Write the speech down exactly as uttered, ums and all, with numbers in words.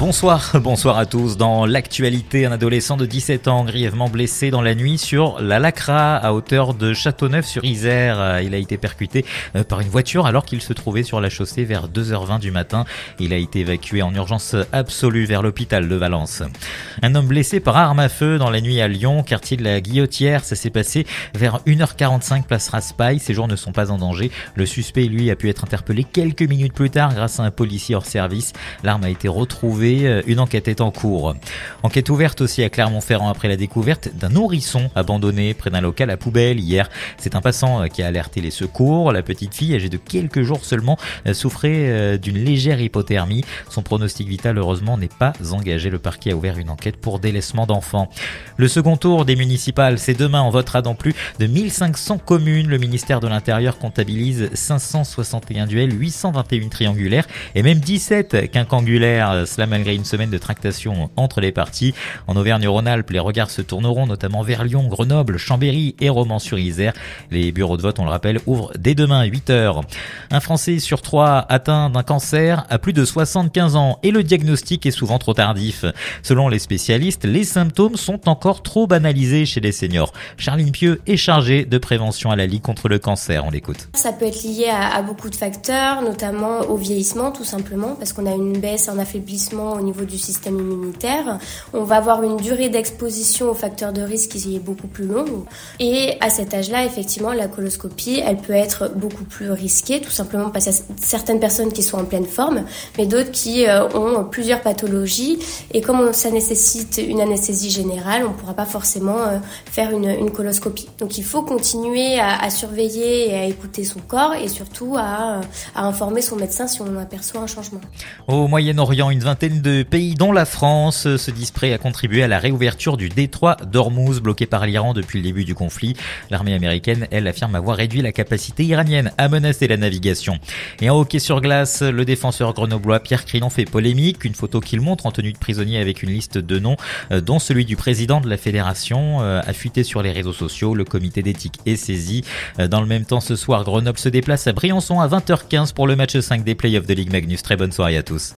Bonsoir, bonsoir à tous. Dans l'actualité, un adolescent de dix-sept ans grièvement blessé dans la nuit sur la Lacra à hauteur de Châteauneuf-sur-Isère. Il a été percuté par une voiture alors qu'il se trouvait sur la chaussée vers deux heures vingt du matin. Il a été évacué en urgence absolue vers l'hôpital de Valence. Un homme blessé par arme à feu dans la nuit à Lyon, quartier de la Guillotière. Ça s'est passé vers une heure quarante-cinq place Raspail. Ses jours ne sont pas en danger. Le suspect, lui, a pu être interpellé quelques minutes plus tard grâce à un policier hors service. L'arme a été retrouvée. Une enquête est en cours. Enquête ouverte aussi à Clermont-Ferrand après la découverte d'un nourrisson abandonné près d'un local à poubelle hier. C'est un passant qui a alerté les secours. La petite fille, âgée de quelques jours seulement, souffrait d'une légère hypothermie. Son pronostic vital, heureusement, n'est pas engagé. Le parquet a ouvert une enquête pour délaissement d'enfants. Le second tour des municipales, c'est demain. On votera dans plus de mille cinq cents communes. Le ministère de l'Intérieur comptabilise cinq cent soixante et un duels, huit cent vingt et un triangulaires et même dix-sept quinquangulaires. Cela malgré une semaine de tractation entre les partis. En Auvergne-Rhône-Alpes, les regards se tourneront notamment vers Lyon, Grenoble, Chambéry et Romans-sur-Isère. Les bureaux de vote, on le rappelle, ouvrent dès demain huit heures. Un Français sur trois atteint d'un cancer à plus de soixante-quinze ans et le diagnostic est souvent trop tardif. Selon les spécialistes, les symptômes sont encore trop banalisés chez les seniors. Charline Pieux est chargée de prévention à la Ligue contre le cancer. On l'écoute. Ça peut être lié à, à beaucoup de facteurs, notamment au vieillissement tout simplement, parce qu'on a une baisse, un affaiblissement au niveau du système immunitaire. On va avoir une durée d'exposition aux facteurs de risque qui est beaucoup plus longue. Et à cet âge-là, effectivement, la coloscopie, elle peut être beaucoup plus risquée, tout simplement parce qu'il y a certaines personnes qui sont en pleine forme, mais d'autres qui euh, ont plusieurs pathologies. Et comme on, ça nécessite une anesthésie générale, on ne pourra pas forcément euh, faire une, une coloscopie. Donc il faut continuer à, à surveiller et à écouter son corps et surtout à, à informer son médecin si on aperçoit un changement. Au Moyen-Orient, une vingtaine de pays dont la France se disent prêts à contribuer à la réouverture du détroit d'Ormuz bloqué par l'Iran depuis le début du conflit. L'armée américaine, elle, affirme avoir réduit la capacité iranienne à menacer la navigation. Et en hockey sur glace, le défenseur grenoblois Pierre Crillon fait polémique. Une photo qu'il montre en tenue de prisonnier avec une liste de noms, dont celui du président de la fédération, a fuité sur les réseaux sociaux. Le comité d'éthique est saisi. Dans le même temps, ce soir, Grenoble se déplace à Briançon à vingt heures quinze pour le match cinq des playoffs de Ligue Magnus. Très bonne soirée à tous.